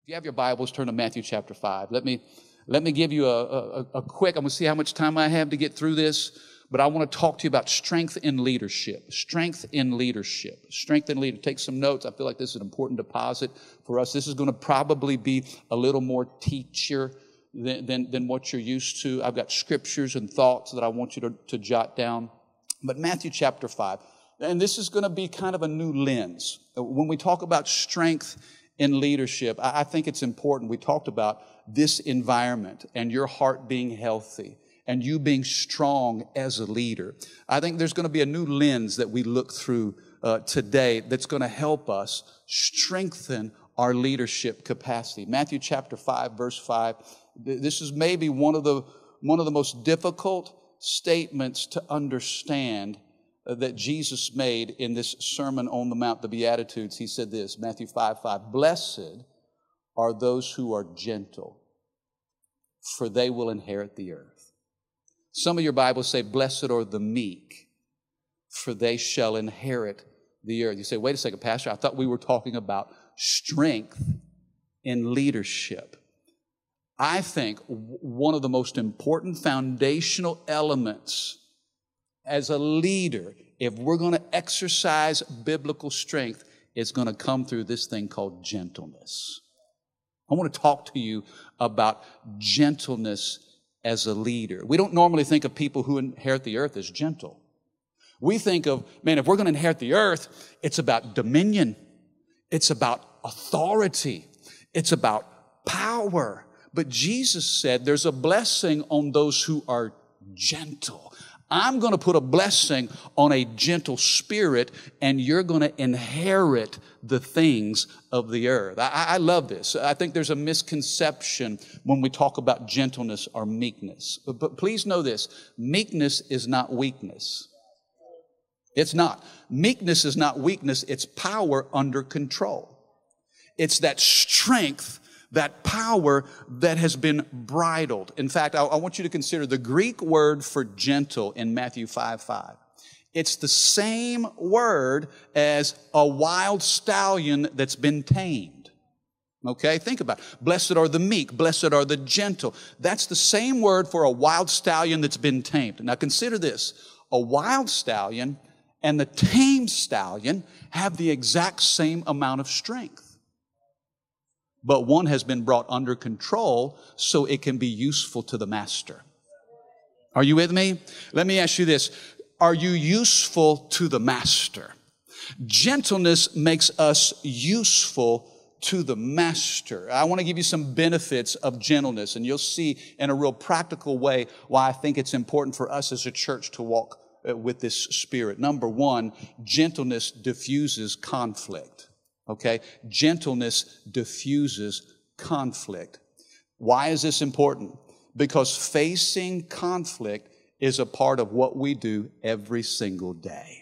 If you have your Bibles, turn to Matthew chapter 5. Let me give you a quick, I'm going to see how much time I have to get through this, but I want to talk to you about strength in leadership. Strength in leadership. Strength in leadership. Take some notes. I feel like this is an important deposit for us. This is going to probably be a little more teacher than what you're used to. I've got scriptures and thoughts that I want you to jot down. But Matthew chapter 5, and this is going to be kind of a new lens. When we talk about strength in leadership, I think it's important. We talked about this environment and your heart being healthy and you being strong as a leader. I think there's going to be a new lens that we look through today that's going to help us strengthen our leadership capacity. Matthew chapter 5, verse 5. This is maybe one of the most difficult statements to understand that Jesus made in this Sermon on the Mount, the Beatitudes. He said this, Matthew 5:5, "Blessed are those who are gentle, for they will inherit the earth." Some of your Bibles say, "Blessed are the meek, for they shall inherit the earth." You say, "Wait a second, Pastor, I thought we were talking about strength in leadership." I think one of the most important foundational elements as a leader, if we're going to exercise biblical strength, it's going to come through this thing called gentleness. I want to talk to you about gentleness as a leader. We don't normally think of people who inherit the earth as gentle. We think of, man, if we're going to inherit the earth, it's about dominion. It's about authority. It's about power. But Jesus said there's a blessing on those who are gentle. I'm going to put a blessing on a gentle spirit, and you're going to inherit the things of the earth. I love this. I think there's a misconception when we talk about gentleness or meekness. But please know this, meekness is not weakness. It's not. Meekness is not weakness. It's power under control. It's that strength, that power that has been bridled. In fact, I want you to consider the Greek word for gentle in Matthew 5:5. It's the same word as a wild stallion that's been tamed. Okay, think about it. Blessed are the meek, blessed are the gentle. That's the same word for a wild stallion that's been tamed. Now consider this. A wild stallion and the tamed stallion have the exact same amount of strength. But one has been brought under control so it can be useful to the master. Are you with me? Let me ask you this. Are you useful to the master? Gentleness makes us useful to the master. I want to give you some benefits of gentleness, and you'll see in a real practical way why I think it's important for us as a church to walk with this spirit. Number one, gentleness diffuses conflict. Okay, gentleness diffuses conflict. Why is this important? Because facing conflict is a part of what we do every single day.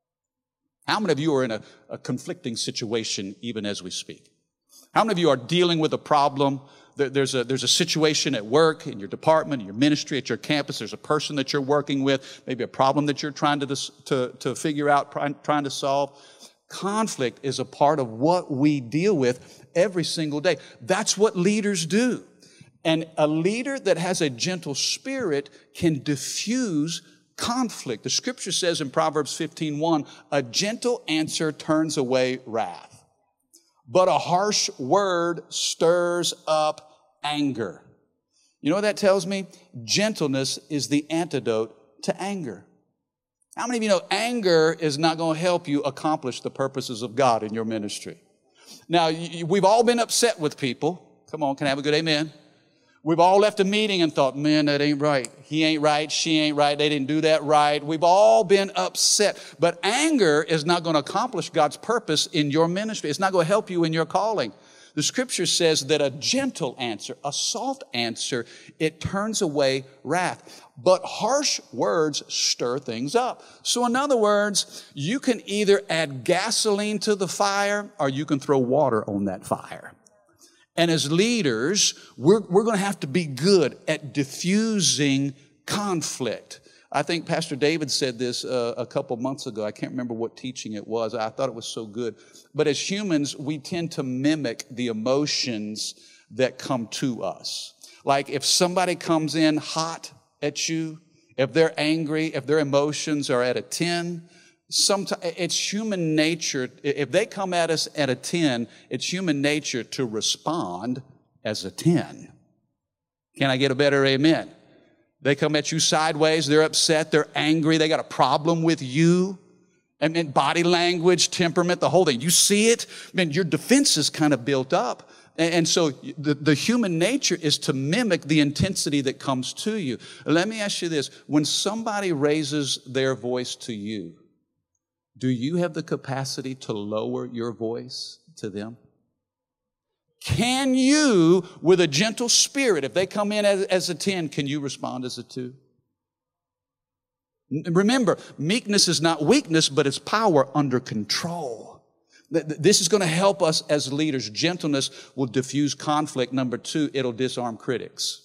How many of you are in a conflicting situation even as we speak? How many of you are dealing with a problem? There's a situation at work, in your department, in your ministry, at your campus. There's a person that you're working with, maybe a problem that you're trying to figure out, trying to solve. Conflict is a part of what we deal with every single day. That's what leaders do. And a leader that has a gentle spirit can diffuse conflict. The scripture says in Proverbs 15:1, "A gentle answer turns away wrath, but a harsh word stirs up anger." You know what that tells me? Gentleness is the antidote to anger. How many of you know anger is not going to help you accomplish the purposes of God in your ministry? Now, we've all been upset with people. Come on, can I have a good amen? We've all left a meeting and thought, man, that ain't right. He ain't right. She ain't right. They didn't do that right. We've all been upset. But anger is not going to accomplish God's purpose in your ministry. It's not going to help you in your calling. The scripture says that a gentle answer, a soft answer, it turns away wrath. But harsh words stir things up. So in other words, you can either add gasoline to the fire or you can throw water on that fire. And as leaders, we're going to have to be good at diffusing conflict. I think Pastor David said this a couple months ago. I can't remember what teaching it was. I thought it was so good. But as humans, we tend to mimic the emotions that come to us. Like if somebody comes in hot at you, if they're angry, if their emotions are at a 10, sometimes it's human nature. If they come at us at a 10, it's human nature to respond as a 10. Can I get a better amen? They come at you sideways, they're upset, they're angry, they got a problem with you. And body language, temperament, the whole thing. You see it, man, your defense is kind of built up. And so the human nature is to mimic the intensity that comes to you. Let me ask you this. When somebody raises their voice to you, do you have the capacity to lower your voice to them? Can you, with a gentle spirit, if they come in as a 10, can you respond as a 2? Remember, meekness is not weakness, but it's power under control. This is going to help us as leaders. Gentleness will diffuse conflict. Number 2, it'll disarm critics.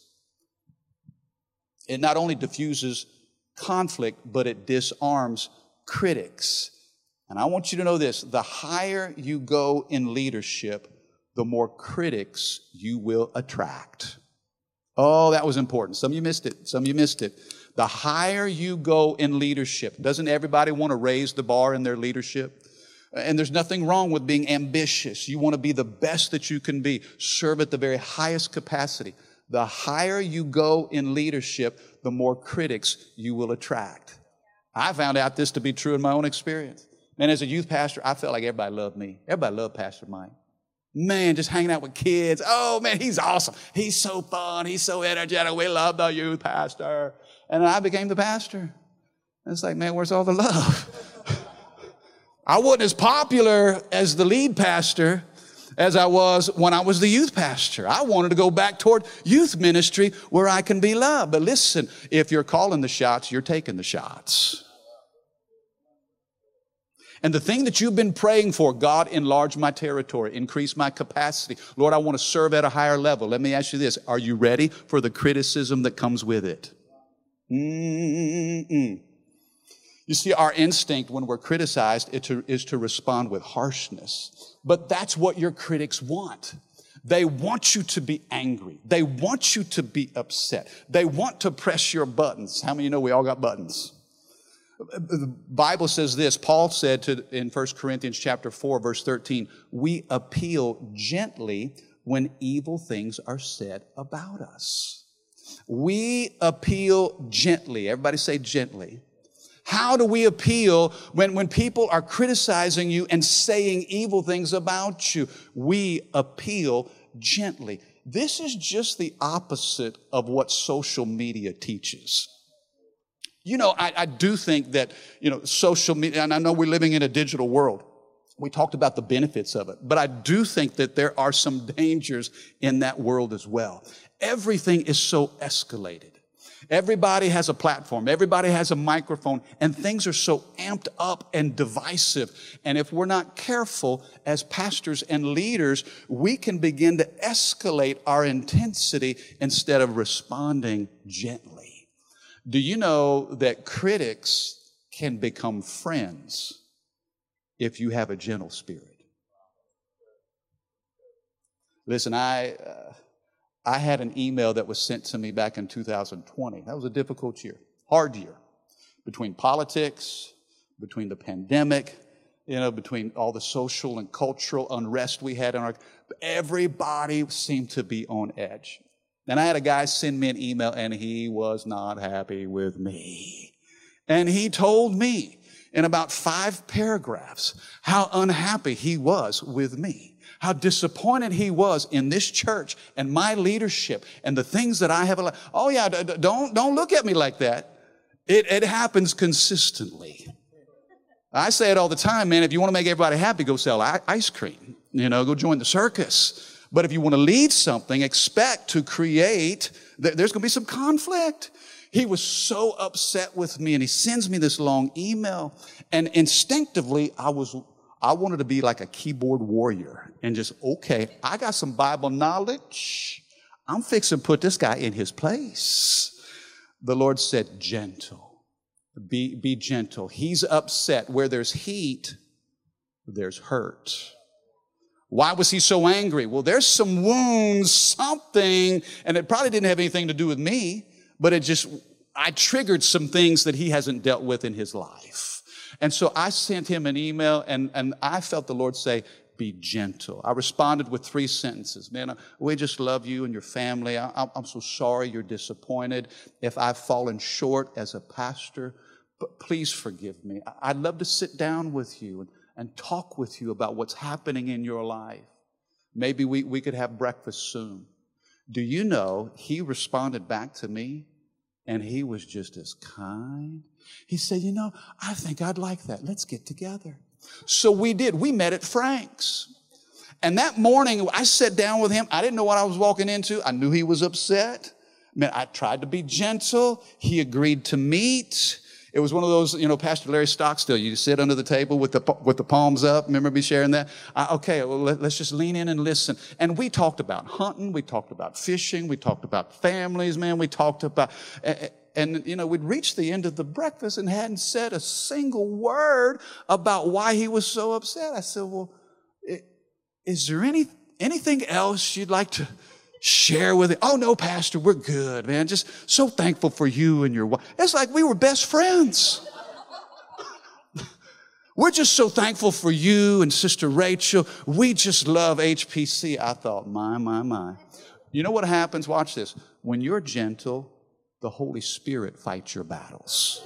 It not only diffuses conflict, but it disarms critics. And I want you to know this. The higher you go in leadership, the more critics you will attract. Oh, that was important. Some of you missed it. Some of you missed it. The higher you go in leadership, doesn't everybody want to raise the bar in their leadership? And there's nothing wrong with being ambitious. You want to be the best that you can be. Serve at the very highest capacity. The higher you go in leadership, the more critics you will attract. I found out this to be true in my own experience. And as a youth pastor, I felt like everybody loved me. Everybody loved Pastor Mike. Man, just hanging out with kids. Oh, man, he's awesome. He's so fun. He's so energetic. We love the youth pastor. And I became the pastor. And it's like, man, where's all the love? I wasn't as popular as the lead pastor as I was when I was the youth pastor. I wanted to go back toward youth ministry where I can be loved. But listen, if you're calling the shots, you're taking the shots. And the thing that you've been praying for, God, enlarge my territory, increase my capacity. Lord, I want to serve at a higher level. Let me ask you this. Are you ready for the criticism that comes with it? You see, our instinct when we're criticized is to respond with harshness. But that's what your critics want. They want you to be angry. They want you to be upset. They want to press your buttons. How many of you know we all got buttons? The Bible says this. Paul said in 1 Corinthians chapter 4, verse 13, we appeal gently when evil things are said about us. We appeal gently. Everybody say gently. How do we appeal when people are criticizing you and saying evil things about you? We appeal gently. This is just the opposite of what social media teaches. You know, I do think that, social media, and I know we're living in a digital world. We talked about the benefits of it, but I do think that there are some dangers in that world as well. Everything is so escalated. Everybody has a platform. Everybody has a microphone, and things are so amped up and divisive. And if we're not careful as pastors and leaders, we can begin to escalate our intensity instead of responding gently. Do you know that critics can become friends if you have a gentle spirit? Listen, I had an email that was sent to me back in 2020. That was a difficult year, hard year, between politics, between the pandemic, between all the social and cultural unrest we had in our, everybody seemed to be on edge. And I had a guy send me an email, and he was not happy with me. And he told me in about 5 paragraphs how unhappy he was with me, how disappointed he was in this church and my leadership and the things that I have allowed. Oh yeah, don't look at me like that. It happens consistently. I say it all the time, man. If you want to make everybody happy, go sell ice cream. Go join the circus. But if you want to lead something, expect to create, there's going to be some conflict. He was so upset with me, and he sends me this long email. And instinctively, I wanted to be like a keyboard warrior and just, okay, I got some Bible knowledge. I'm fixing to put this guy in his place. The Lord said, gentle. Be gentle. He's upset. Where there's heat, there's hurt. Why was he so angry? Well, there's some wounds, something, and it probably didn't have anything to do with me, but I triggered some things that he hasn't dealt with in his life. And so I sent him an email, and I felt the Lord say, be gentle. I responded with 3 sentences. Man, we just love you and your family. I'm so sorry you're disappointed if I've fallen short as a pastor, but please forgive me. I'd love to sit down with you and talk with you about what's happening in your life. Maybe we could have breakfast soon. Do you know, he responded back to me, and he was just as kind. He said, I think I'd like that. Let's get together. So we did. We met at Frank's. And that morning, I sat down with him. I didn't know what I was walking into. I knew he was upset. I tried to be gentle. He agreed to meet. It was one of those, Pastor Larry Stockstill, you sit under the table with the palms up. Remember me sharing that? Okay, well, let's just lean in and listen. And we talked about hunting. We talked about fishing. We talked about families, man. We talked about... And, we'd reached the end of the breakfast and hadn't said a single word about why he was so upset. I said, well, is there anything else you'd like to share with him? Oh, no, Pastor, we're good, man. Just so thankful for you and your wife. It's like we were best friends. We're just so thankful for you and Sister Rachel. We just love HPC. I thought, my. You know what happens? Watch this. When you're gentle, the Holy Spirit fights your battles.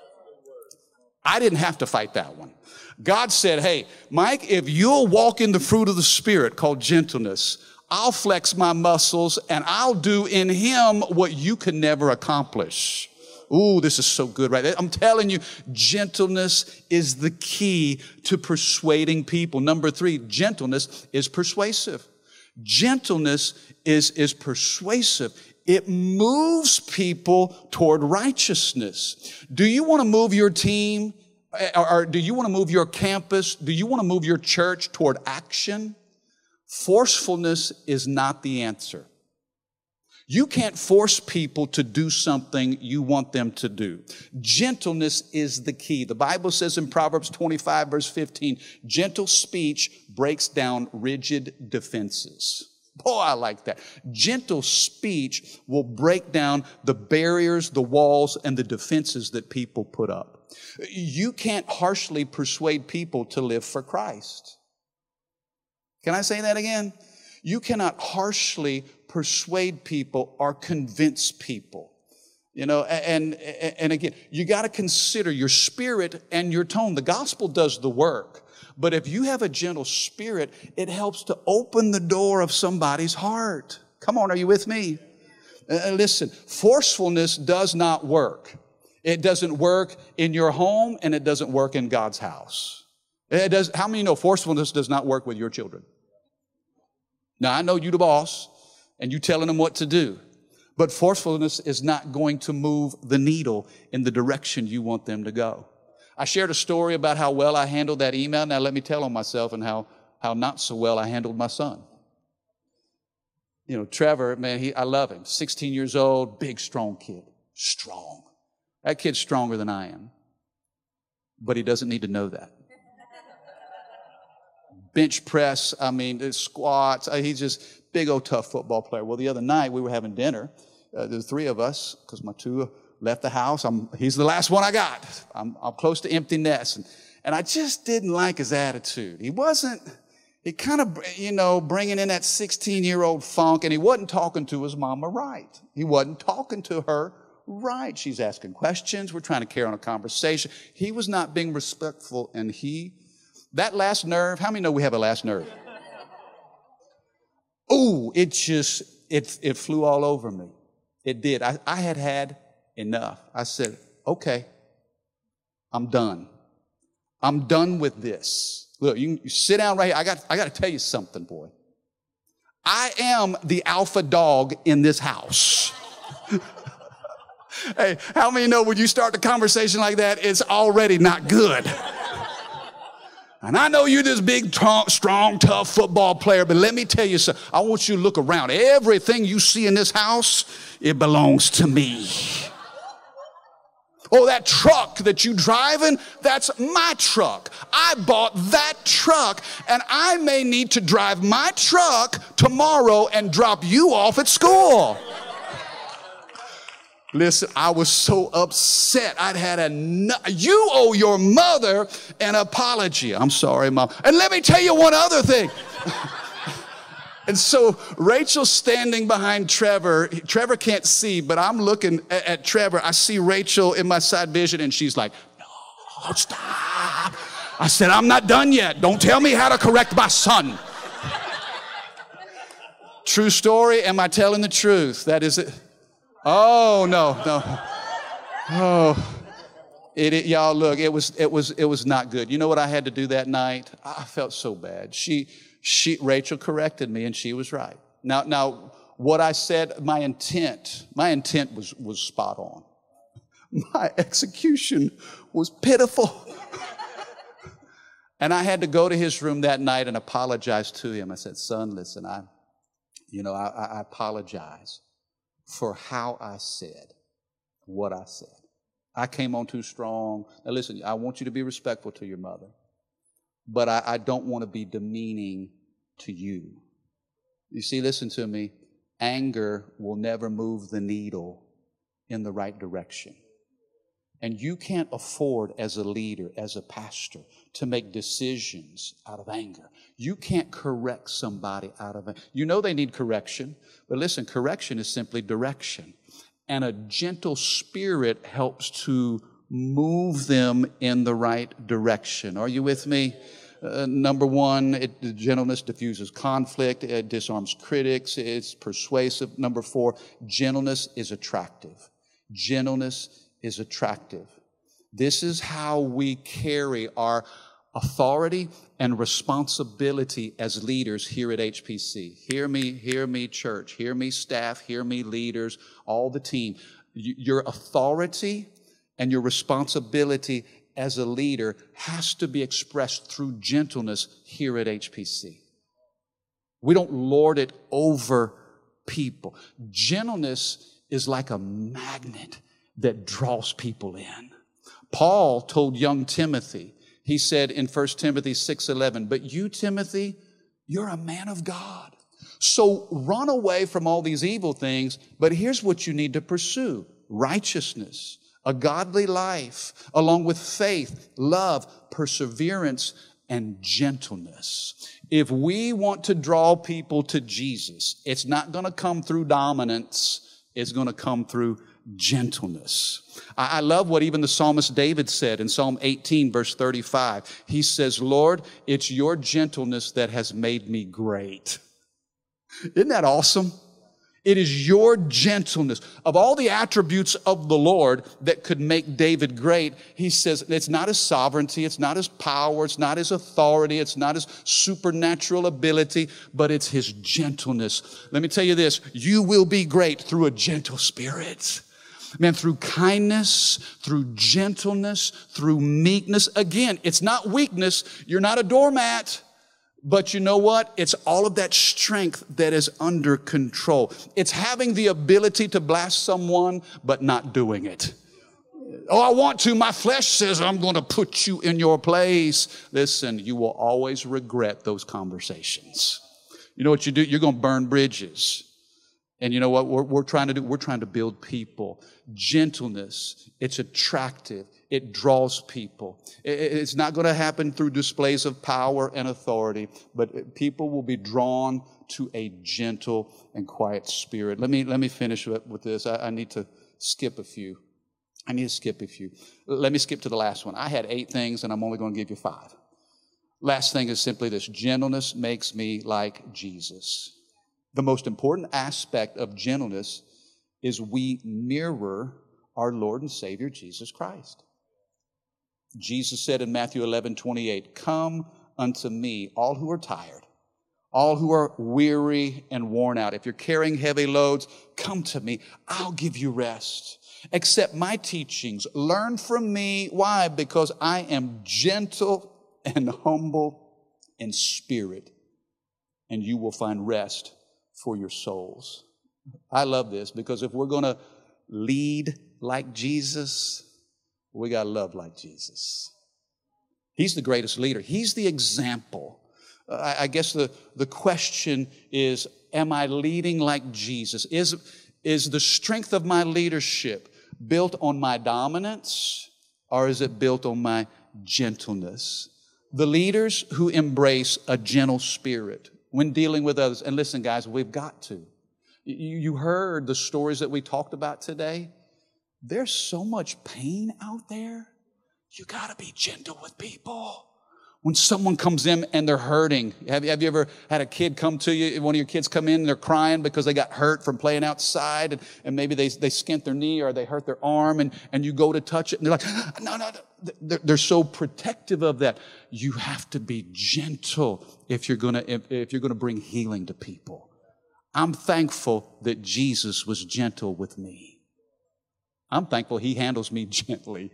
I didn't have to fight that one. God said, hey, Mike, if you'll walk in the fruit of the Spirit called gentleness, I'll flex my muscles and I'll do in him what you could never accomplish. Ooh, this is so good, right? I'm telling you, gentleness is the key to persuading people. Number 3, gentleness is persuasive. Gentleness is persuasive. It moves people toward righteousness. Do you want to move your team? Or do you want to move your campus? Do you want to move your church toward action? Forcefulness is not the answer. You can't force people to do something you want them to do. Gentleness is the key. The Bible says in Proverbs 25, verse 15, gentle speech breaks down rigid defenses. Boy, I like that. Gentle speech will break down the barriers, the walls, and the defenses that people put up. You can't harshly persuade people to live for Christ. Can I say that again? You cannot harshly persuade people or convince people. And again, you got to consider your spirit and your tone. The gospel does the work. But if you have a gentle spirit, it helps to open the door of somebody's heart. Come on, are you with me? Listen, forcefulness does not work. It doesn't work in your home, and it doesn't work in God's house. How many know forcefulness does not work with your children? Now, I know you the boss, and you telling them what to do. But forcefulness is not going to move the needle in the direction you want them to go. I shared a story about how well I handled that email. Now let me tell on myself and how not so well I handled my son. Trevor, man, I love him. 16 years old, big, strong kid. Strong. That kid's stronger than I am. But he doesn't need to know that. Bench press, squats. He's just big old tough football player. Well, the other night we were having dinner. The 3 of us, because my 2 left the house. He's the last one I got. I'm close to empty nest. And I just didn't like his attitude. He kind of, bringing in that 16-year-old funk, and he wasn't talking to his mama right. He wasn't talking to her right. She's asking questions. We're trying to carry on a conversation. He was not being respectful, and that last nerve, how many know we have a last nerve? Ooh, it flew all over me. It did. I had enough. I said, okay, I'm done. I'm done with this. Look, you sit down right here. I got to tell you something, boy. I am the alpha dog in this house. Hey, how many know when you start the conversation like that, it's already not good? And I know you're this big, strong, tough football player, but let me tell you something. I want you to look around. Everything you see in this house, it belongs to me. Oh, that truck that you driving, that's my truck. I bought that truck, and I may need to drive my truck tomorrow and drop you off at school. Listen, I was so upset. You owe your mother an apology. I'm sorry, Mom. And let me tell you one other thing. And so Rachel's standing behind Trevor. Trevor can't see, but I'm looking at Trevor. I see Rachel in my side vision, and she's like, no, stop. I said, I'm not done yet. Don't tell me how to correct my son. True story. Am I telling the truth? That is it. Oh, no. Oh, y'all, look, it was not good. You know what I had to do that night? I felt so bad. Rachel corrected me, and she was right. Now, what I said, my intent was spot on. My execution was pitiful. And I had to go to his room that night and apologize to him. I said, son, listen, I apologize for how I said what I said. I came on too strong. Now listen, I want you to be respectful to your mother, but I don't want to be demeaning to you. You see, listen to me. Anger will never move the needle in the right direction. And you can't afford as a leader, as a pastor, to make decisions out of anger. You can't correct somebody out of anger. You know they need correction, but listen, correction is simply direction. And a gentle spirit helps to move them in the right direction. Are you with me? Number one, gentleness diffuses conflict. It disarms critics. It's persuasive. Number four, gentleness is attractive. Gentleness is attractive. This is how we carry our authority and responsibility as leaders here at HPC. Hear me, church. Hear me, staff. Hear me, leaders, all the team. Your authority and your responsibility as a leader has to be expressed through gentleness here at HPC. We don't lord it over people. Gentleness is like a magnet that draws people in. Paul told young Timothy, he said in 1 Timothy 6:11, but you, Timothy, you're a man of God. So run away from all these evil things, but here's what you need to pursue: righteousness, a godly life, along with faith, love, perseverance, and gentleness. If we want to draw people to Jesus, it's not going to come through dominance. It's going to come through gentleness. I love what even the psalmist David said in Psalm 18, verse 35. He says, Lord, it's your gentleness that has made me great. Isn't that awesome? It is your gentleness. Of all the attributes of the Lord that could make David great, he says it's not his sovereignty, it's not his power, it's not his authority, it's not his supernatural ability, but it's his gentleness. Let me tell you this, you will be great through a gentle spirit. Man, through kindness, through gentleness, through meekness. Again, it's not weakness. You're not a doormat. But you know what? It's all of that strength that is under control. It's having the ability to blast someone, but not doing it. Oh, I want to. My flesh says I'm going to put you in your place. Listen, you will always regret those conversations. You know what you do? You're going to burn bridges. And you know what we're trying to do? We're trying to build people. Gentleness, it's attractive. It draws people. It's not going to happen through displays of power and authority, but people will be drawn to a gentle and quiet spirit. Let me finish with this. I need to skip a few. Let me skip to the last one. I had 8 things, and I'm only going to give you 5. Last thing is simply this. Gentleness makes me like Jesus. The most important aspect of gentleness is we mirror our Lord and Savior, Jesus Christ. Jesus said in Matthew 11:28, come unto me, all who are tired, all who are weary and worn out. If you're carrying heavy loads, come to me. I'll give you rest. Accept my teachings. Learn from me. Why? Because I am gentle and humble in spirit, and you will find rest for your souls. I love this because if we're going to lead like Jesus, We got to love like Jesus. He's the greatest leader. He's the example. I guess the question is, am I leading like Jesus? Is the strength of my leadership built on my dominance, or is it built on my gentleness? The leaders who embrace a gentle spirit when dealing with others, and listen, guys, we've got to. You heard the stories that we talked about today. There's so much pain out there. You got to be gentle with people. When someone comes in and they're hurting, have you ever had a kid come to you, one of your kids come in and they're crying because they got hurt from playing outside, and maybe they skint their knee or they hurt their arm, and you go to touch it and they're like, no. They're so protective of that. You have to be gentle if you're gonna bring healing to people. I'm thankful that Jesus was gentle with me. I'm thankful He handles me gently.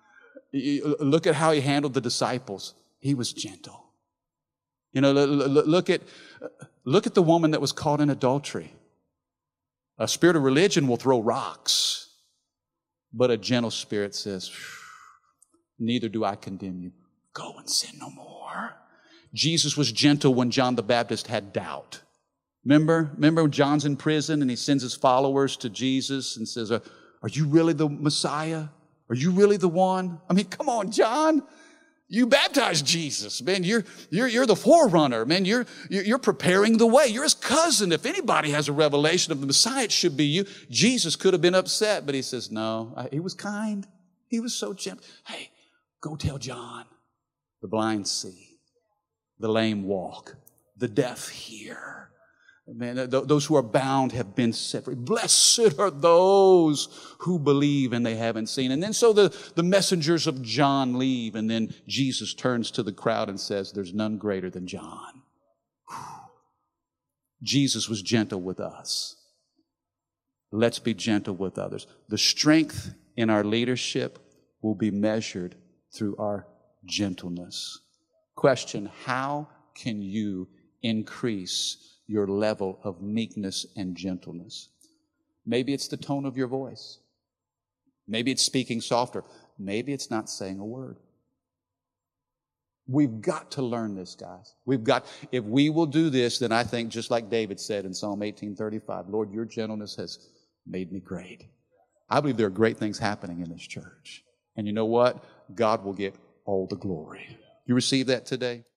Look at how He handled the disciples. He was gentle. You know, look at the woman that was caught in adultery. A spirit of religion will throw rocks, but a gentle spirit says, neither do I condemn you. Go and sin no more. Jesus was gentle when John the Baptist had doubt. Remember when John's in prison and he sends his followers to Jesus and says, are you really the Messiah? Are you really the one? I mean, come on, John. You baptized Jesus, man. You're the forerunner, man. You're preparing the way. You're his cousin. If anybody has a revelation of the Messiah, it should be you. Jesus could have been upset, but he says, no. He was kind. He was so gentle. Hey, go tell John. The blind see, the lame walk, the deaf hear. Man, those who are bound have been set free. Blessed are those who believe and they haven't seen. And then so the messengers of John leave, and then Jesus turns to the crowd and says, there's none greater than John. Jesus was gentle with us. Let's be gentle with others. The strength in our leadership will be measured through our gentleness. Question, how can you increase your level of meekness and gentleness? Maybe it's the tone of your voice. Maybe it's speaking softer. Maybe it's not saying a word. We've got to learn this, guys. If we will do this, then I think just like David said in Psalm 18:35, Lord, your gentleness has made me great. I believe there are great things happening in this church. And you know what? God will get all the glory. You receive that today?